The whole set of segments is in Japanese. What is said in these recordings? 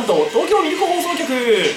なんと東京ミルク放送局。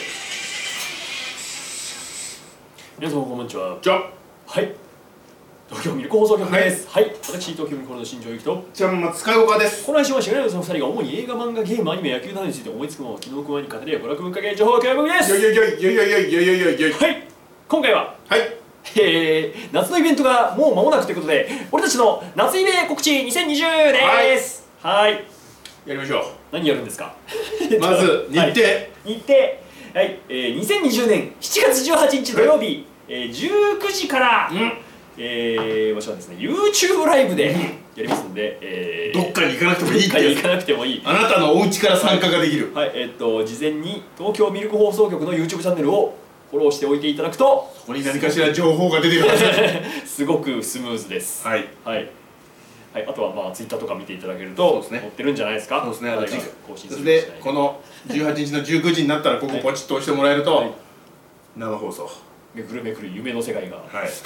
皆様こんにちは。 じゃあはい、東京ミルク放送局です。はい、私東京ミルク放送の新庄由紀とちゃん松川岡です。 この配信はしがないその2人が主に映画、漫画、ゲーム、アニメ、野球などについて思いつくまま気の加えに語り合う娯楽文化系情報共有番組です。 よいよいよいよいよいよいよいよいよいよい。 はい、今回ははい夏のイベントがもう間もなくということで、俺たちの夏イベ告知2020です。はい、 やりましょう。 何やるんですか？ まず日程、 はい、日程、はい、2020年7月18日土曜日、19時から、場所はですね YouTube ライブでやりますので、 どっかに行かなくてもいいってやつ。 どっかに行かなくてもいい。 あなたのお家から参加ができる。 はい、事前に東京ミルク放送局の YouTube チャンネルをフォローしておいていただくと、 ここに何かしら情報が出てくるはず。 すごくスムーズです。 はいはいはい、あとはまあ Twitter とか見ていただけると載ってるんじゃないですか。 そうですね。 更新それでこの18日の19時になったらここポチッと押してもらえると生放送めくるめくる夢の世界が、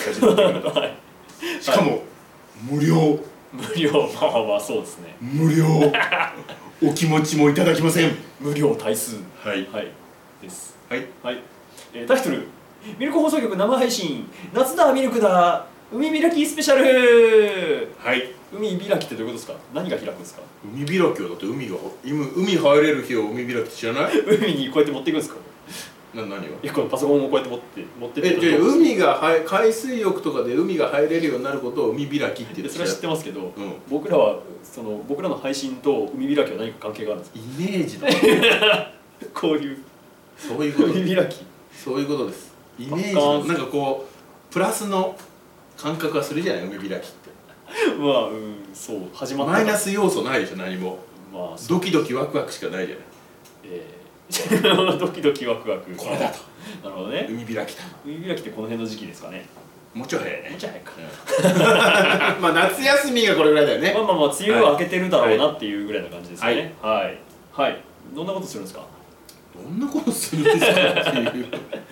しかも無料。 無料、まあまあそうですね。 無料。お気持ちもいただきません。 無料対数。 はいです。 はいはい。タイトルミルク放送局生配信夏だミルクだ海開きスペシャル。 はい。 海開きってどういうことですか？何が開くんですか？ 海開きはだって海入れる日を海開きって知らない？ 海にこうやって持っていくんですか？ 何を？ いや、このパソコンをこうやって持ってってじゃあ海が海水浴とかで海が入れるようになることを海開きって言って。 それは知ってますけど、僕らの配信と海開きは何か関係があるんですか？ イメージだ。 こういうそういうこと。 海開き、 そういうことです。イメージなんかこうプラスの感覚はするじゃない、海開きって。 まあそう始まった。 マイナス要素ないでしょ、何も。 まあドキドキワクワクしかないじゃない。 ドキドキワクワク。 これだと。 なるほどね。 海開きだ。 海開きってこの辺の時期ですかね。 もうちょい早いね。 もうちょい早いか。 まあ夏休みがこれぐらいだよね。 まあまあまあ梅雨は明けてるだろうなっていうぐらいな感じですね。はいはい。どんなことするんですか？ どんなことするんですかっていう。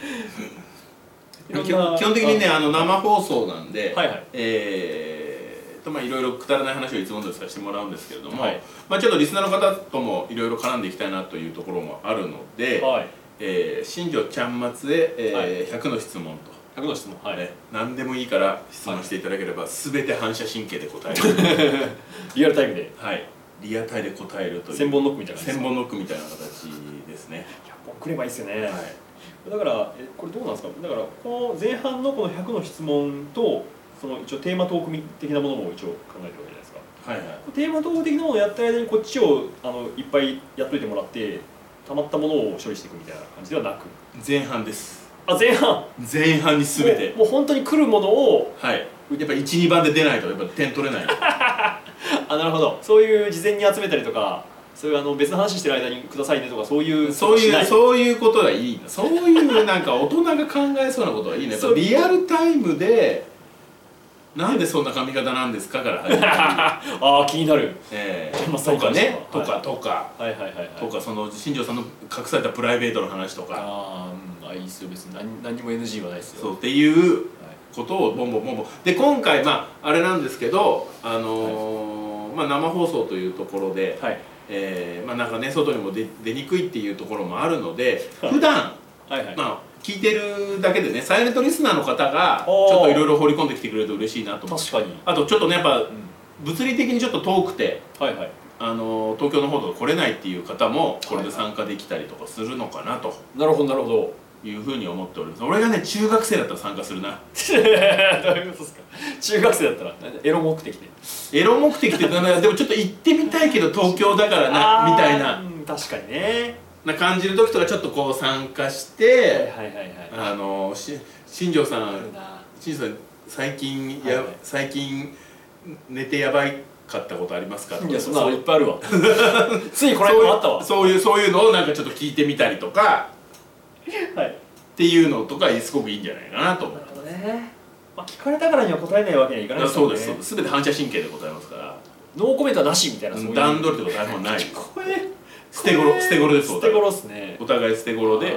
基本的にね、生放送なんで、まあいろいろくだらない話をいつもですからしてもらうんですけれども、まあちょっとリスナーの方ともいろいろ絡んでいきたいなというところもあるので、新庄ちゃん松へ100の質問と。 100の質問、 何でもいいから質問していただければ全て反射神経で答える。 リアルタイムで。 はい。リアタイで答えるという。 千本ノックみたいな。 千本ノックみたいな形ですね。 100本くればいいですよね。だからこれどうなんですか？だからこの前半のこの100の質問とその一応テーマトーク的なものも一応考えてるわけじゃないですか。テーマトーク的なものをやった間にこっちをいっぱいやっといてもらってたまったものを処理していくみたいな感じではなく、 前半です。 前半に全てもう本当に来るものを、 やっぱ1、2番で出ないとやっぱ点取れない。 なるほど。そういう事前に集めたりとか、そういう別の話してる間にくださいねとか、そういうことはいいんだ。そういうなんか大人が考えそうなことはいいね。やっぱリアルタイムでなんでそんな髪型なんですかから始まる。 ああ、気になる。 とかね、とかその新庄さんの隠されたプライベートの話とか。 いいっすよ、別に何にも NG はないですよ。 そうっていうことをボンボンボンボンで、今回あれなんですけど、まあ生放送というところで、まあなんかね外にも出にくいっていうところもあるので、普段まあ聞いてるだけでね、サイレントリスナーの方がちょっといろいろ放り込んできてくれると嬉しいなと思って。 確かに。 あとちょっとね、やっぱ物理的にちょっと遠くて東京の方とか来れないっていう方もこれで参加できたりとかするのかなと。 なるほどなるほど。 いうふうに思っております。俺がね中学生だったら参加するな。 どういうことですか？中学生だったらエロ目的で。 エロ目的ででもちょっと行ってみたいけど東京だからなみたいな。 確かにね。 な感じる時とかちょっとこう参加して、新庄さん最近寝てやばいかったことありますか？ いや、そんなのいっぱいあるわ。ついこの間もあったわ。 そういうのをなんかちょっと聞いてみたりとかっていうのとかすごくいいんじゃないかなと思う。 なるほどね。聞かれたからには答えないわけにはいかないですよね。 そうです。全て反射神経で答えますから。 ノーコメントはなしみたいな。 段取りとか台本ない。捨て頃です。 捨て頃ですね。 お互い捨て頃で。 捨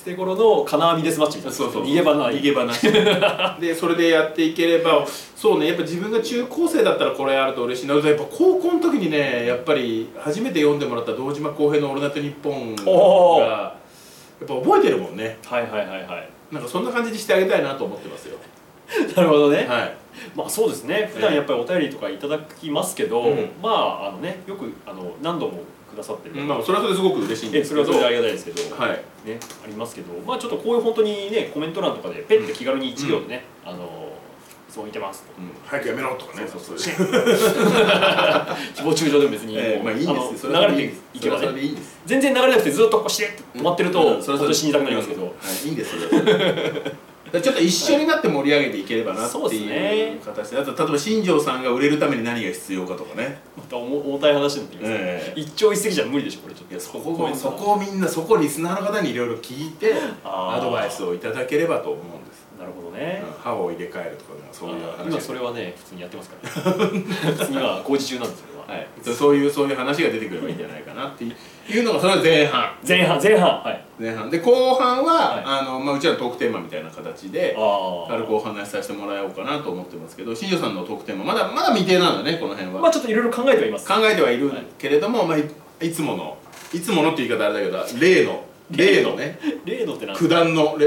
テゴロの金網デスマッチみたいな、 そうそう、 逃げ場ない逃げ場なしでそれでやっていければ、そうね、やっぱ自分が中高生だったらこれあると嬉しいな。やっぱ高校の時にね、やっぱり初めて読んでもらった堂島康平の「オールナイトニッポン」がやっぱ覚えてるもんね。 はいはいはいはい。 なんかそんな感じにしてあげたいなと思ってますよ。 なるほどね。 はい。 まあそうですね。普段やっぱりお便りとかいただきますけど、まあね、よく何度もくださってる。 まあそれはそれですごく嬉しいんですけど、 それはそれでありがたいですけど、 はい。 ね、ありますけど、まあちょっとこういう本当にね、コメント欄とかでペッて気軽に1行でね、そう言ってますと、 早くやめろとかね、 そう誹謗中傷でも別にまあいいんですよ。 流れていけばね、全然流れなくてずっとこうしれっと止まってるとそれは死にたくなりますけど、 いいんですよ。ちょっと一緒になって盛り上げていければなっていう形で、あと例えば新庄さんが売れるために何が必要かとかね、 また重たい話になってきますね。一朝一夕じゃ無理でしょこれ。ちょっといや、 そこをみんな、そこリスナーの方にいろいろ聞いてアドバイスをいただければと思うんです。 なるほどね。 歯を入れ替えるとかそういう話。 今それはね普通にやってますからね。普通には工事中なんですけど、 はい、そういう話が出てくればいいんじゃないかなっていうのが、それは前半はい、前半で、後半はうちらのトークテーマみたいな形で軽くお話しさせてもらおうかなと思ってますけど、新庄さんのトークテーマまだ未定なんだね、この辺は。 まあちょっといろいろ考えてはいます。 考えてはいるけれども、いつものって言い方あれだけど、例のね、 例のって何？ 九段の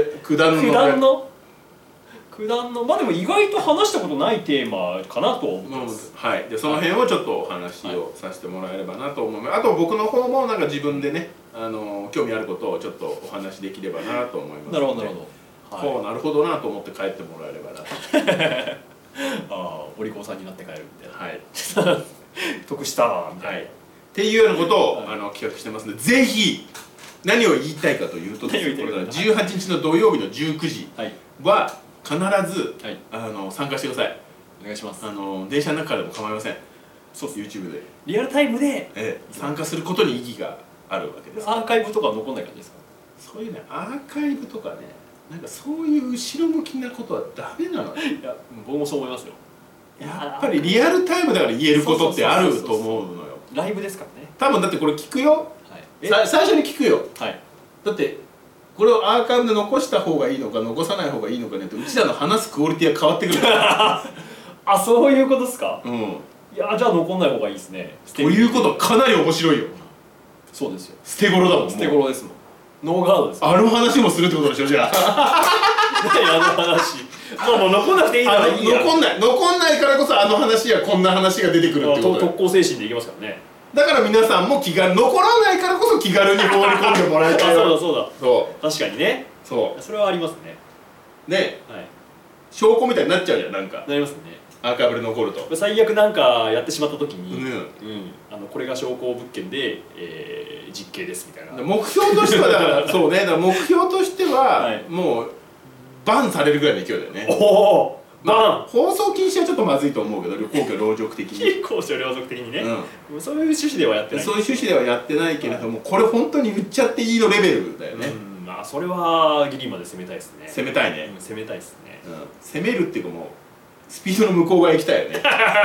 まあでも意外と話したことないテーマかなと思います。 はい。でその辺をちょっとお話をさせてもらえればなと思います。あと僕の方もなんか自分でね、興味あることをちょっとお話できればなと思います。 なるほどなるほど。なるほどなと思って帰ってもらえればな。 お利口さんになって帰るみたいな。 はい。 得したみたいな。 っていうようなことを企画してますので、ぜひ何を言いたいかというとですね、18日の土曜日の19時は必ず参加してください。 お願いします。 電車の中からでも構いません。 そうです。 YouTube でリアルタイムで参加することに意義があるわけです。 アーカイブとか残んない感じですか？ そういうね、アーカイブとかね、なんかそういう後ろ向きなことはダメなのね。 いや、僕もそう思いますよ。 やっぱりリアルタイムだから言えることってあると思うのよ。 ライブですからね。 多分だってこれ聞くよ、最初に聞くよ。だってこれをアーカイブで残した方がいいのか残さない方がいいのかねって、うちらの話すクオリティが変わってくるあ、そういうことですか？いや、じゃあ残んない方がいいですね。 ということはかなり面白いよ。 そうですよ。 捨て頃だもん。 捨て頃ですもん。ノーガードです。 あの話もするってことでしょ、じゃあ。 あの話。もう残んなくていいならいいや。 残んないからこそあの話やこんな話が出てくるってこと。 特攻精神でいきますからね。 だから皆さんも残らないからこそ気軽に放り込んでもらいたい。 そう確かにね。それはありますね。 ね、証拠みたいになっちゃうじゃん。なんかなりますね。 アーカイブで残ると最悪なんかやってしまった時にこれが証拠物件で実刑ですみたいな。 目標としてはだからそうね、だから目標としてはもうバンされるぐらいの勢いだよね。放送禁止はちょっとまずいと思うけど、公共労続的に公共労続的にね、そういう趣旨ではやってない。 そういう趣旨ではやってないけれども、これ本当に言っちゃっていいのレベルだよね。 まあそれはギリまで攻めたいですね。 攻めたいね。 攻めたいですね。 攻めるっていうかもうスピードの向こう側行きたいよね。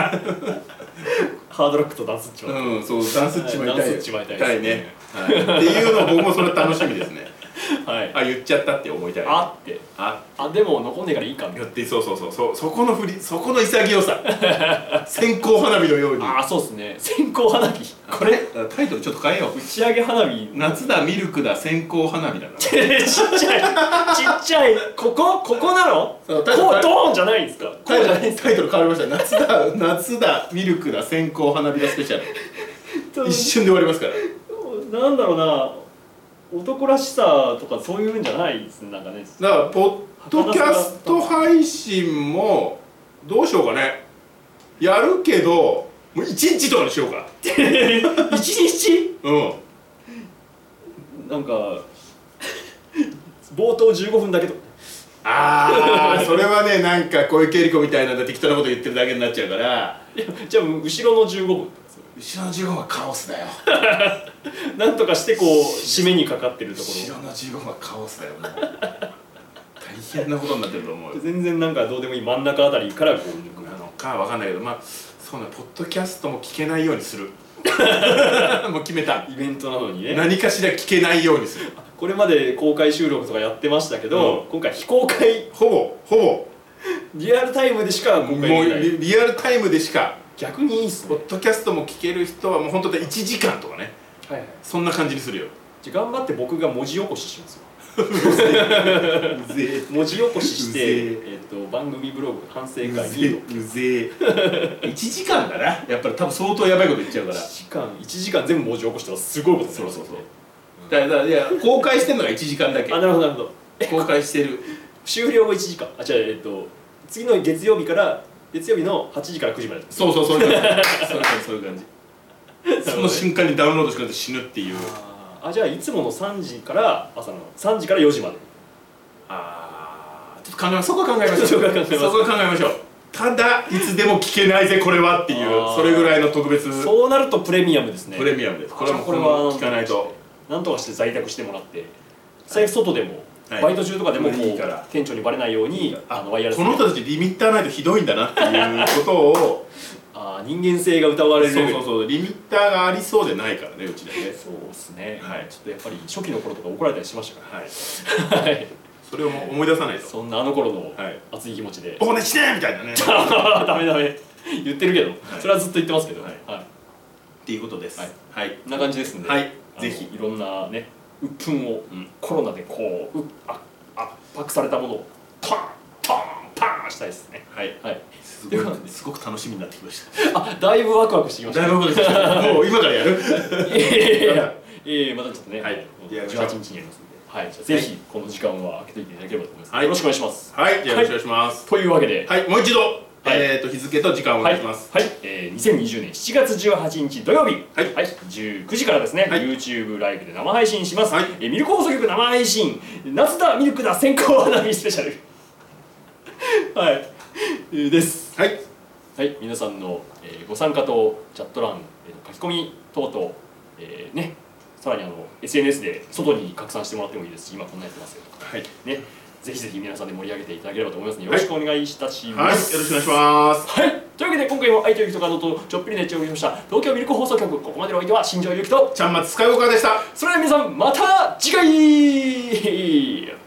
ハードロックとダンスっちまい。 そう、ダンスっちまいたい。ダンスっちまいたいね。っていうの僕もそれ楽しみですね。言っちゃったって思いたい。 でも残んねえからいいかみたいな。 そこの振り、そこの潔さ。線香花火のように。 そうですね。線香花火。 これタイトルちょっと変えよう。 打ち上げ花火。 夏だミルクだ線香花火だな。 ちっちゃい。ここなの？こうドーンじゃないんですか？ タイトル変わりました。夏だミルクだ線香花火だスペシャル。一瞬で終わりますから。 なんだろうな。男らしさとかそういうんじゃないですね。なんかね。 だからポッドキャスト配信もどうしようかね。やるけどもう1日とかにしようか。 1日？ うん。 なんか冒頭15分だけと。 それはね、なんか小池百合子みたいな適当なこと言ってるだけになっちゃうから。 じゃあ後ろの15分。 後ろの15分はカオスだよ。 なんとかしてこう締めにかかってるところ。 後ろの15分はカオスだよ。もう大変なことになってると思うよ。 全然なんかどうでもいい真ん中あたりからこうかわかんないけど、そうね、ポッドキャストも聞けないようにする。 もう決めた。 イベントなのにね、 何かしら聞けないようにする。 これまで公開収録とかやってましたけど、今回非公開、 ほぼリアルタイムでしか公開できない。もうリアルタイムでしか。 逆にいいっすね。 ポッドキャストも聞ける人はもう本当で1時間とかね、はいはい、そんな感じにするよ。 じゃあ頑張って僕が文字起こししますよ。文字起こしして、番組ブログ反省会にうぜえ1時間だな。やっぱり多分相当やばいこと言っちゃうから、 1時間全部文字起こしたらすごいことになりますよね。 だからいや公開してるのが1時間だけ。 あ、なるほどなるほど。 公開してる終了後1時間。あ、じゃあ次の月曜日の8時から9時まで。 そういう感じその瞬間にダウンロードしかなくて死ぬっていう。 あ、じゃあいつもの3時から朝の3時から4時まで。 ちょっと考えましょう。そこは考えましょう。ただいつでも聞けないぜこれはっていう、それぐらいの特別。 そうなるとプレミアムですね。 プレミアムです。これは聞かないと。 なんとかして在宅してもらって、最悪外でもバイト中とかでもこう店長にバレないようにワイヤレスで。 この人たちリミッターないとひどいんだなっていうことを人間性が疑われる。 そうリミッターがありそうでないからね、うちでね。 そうですね。ちょっとやっぱり初期の頃とか怒られたりしましたから。はい。 それを思い出さないと。 そんな頃の熱い気持ちで 「おねして!」みたいなね。 ダメ言ってるけど、それはずっと言ってますけど。 っていうことです。 はい。こんな感じですんで、ぜひいろんなね鬱憤をコロナでこう圧迫されたものをパンしたいですね。はい。 すごく楽しみになってきました。 だいぶワクワクしてきました。 もう今からやる？ またちょっとね、18日にやりますんで、はい、じゃあぜひこの時間は空けといていただければと思います。よろしくお願いします。 はい、じゃあよろしくお願いします。 というわけで、 もう一度日付と時間をお願いします。 はい、2020年7月18日土曜日、19時からですね、YouTube ライブで生配信します。ミルク放送局生配信、夏だミルクだ先行花火スペシャル。です。はい、皆さんのご参加とチャット欄、書き込み等々、さらにSNS で外に拡散してもらってもいいですし、今こんなやってますよとか、ぜひぜひ皆さんで盛り上げていただければと思いますので、よろしくお願いいたします。 よろしくお願いします。 というわけで今回も愛という人とちょっぴり熱中を見ました東京ミルク放送局、ここまでのお相手は新庄ゆうきとちゃんまつ使いおかでした。 それでは皆さんまた次回。